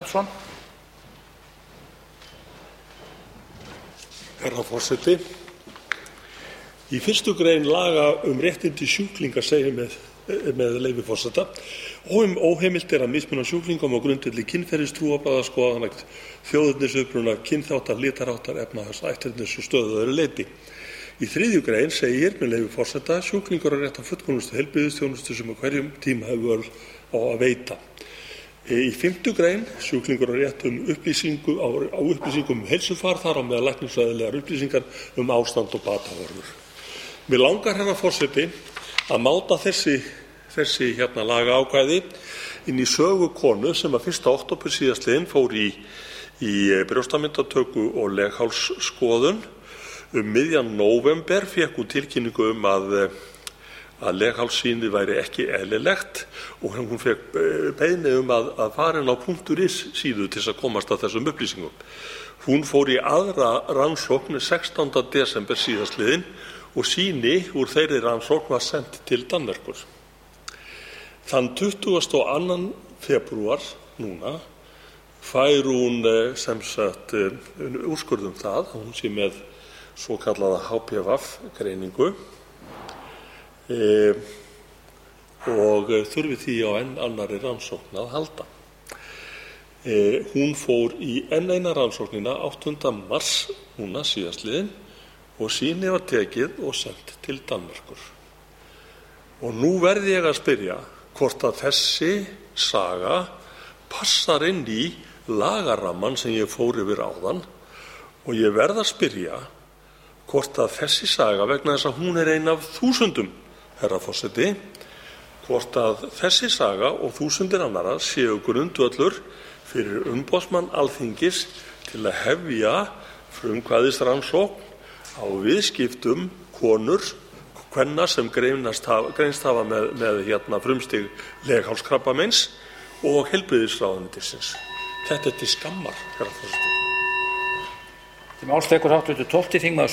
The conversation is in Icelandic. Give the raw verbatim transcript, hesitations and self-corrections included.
Herra forseti. Í fyrstu grein laga um réttindi sjúklinga segir með, með leyfi forseta: óheimilt er að mismuna sjúklingum á grundvelli kynferðis, trúarbragða, skoðana, þjóðernisuppruna, kynþáttar, litarháttar, efnahags, ætternis og stöðu að öðru leyti. Í þriðju grein segir með leyfi forseta: sjúklingar eru rétt á fullkomnustu heilbrigðisþjónustu sem á hverjum tíma hefur völ á að veita. Í fimmtu grein: sjúklingar eru rétt um upplýsingu á, á upplýsingum um heilsufar, þar á meðal læknisfræðilegar upplýsingar um ástand og batahorfur. Mig langar, herra forseti, að máta þessi, þessi hérna lagaákvæði inn í sögu konu sem að fyrsta október síðastliðinn fór í, í brjóstamyndatöku og leghálsskoðun. Um miðjan nóvember fékk hún tilkynningu um að, að leghálssýnið væri ekki eðlilegt og hún fékk beiðni um að, að fara inn á .is síðu til að komast að þessum upplýsingum. Hún fór í aðra rannsókn sextánda desember síðastliðinn og sýni úr þeirri rannsókn var sendt til Danmerkur. Þann tuttugasta og annan febrúar núna fær hún sem sagt úrskurð um það að hún sé með svokallaða H P V greiningu e, og þurfi því á enn annarri rannsókn að halda. E, hún fór í enn eina rannsóknina áttunda mars núna síðastliðinn og sýni var tekið og sendt til Danmerkur. Og nú verði ég að spyrja hvort að þessi saga passar inn í lagaramman sem ég fór yfir áðan, og ég verð að spyrja hvort að þessi saga, vegna þess að hún er ein af þúsundum, herra forseti, hvort að þessi saga og þúsundir annarra séu grundvöllur fyrir umboðsmann Alþingis til að hefja frumkvæðisrannsókn á viðskiptum konur, kvenna sem greinast hafa, greinst hafa með, með hérna, frumstig leghálskrabbameins og heilbrigðisráðuneytisins. Þetta er til skammar, herra forseti. Til máls tekur háttvirtur tólfti þingmaður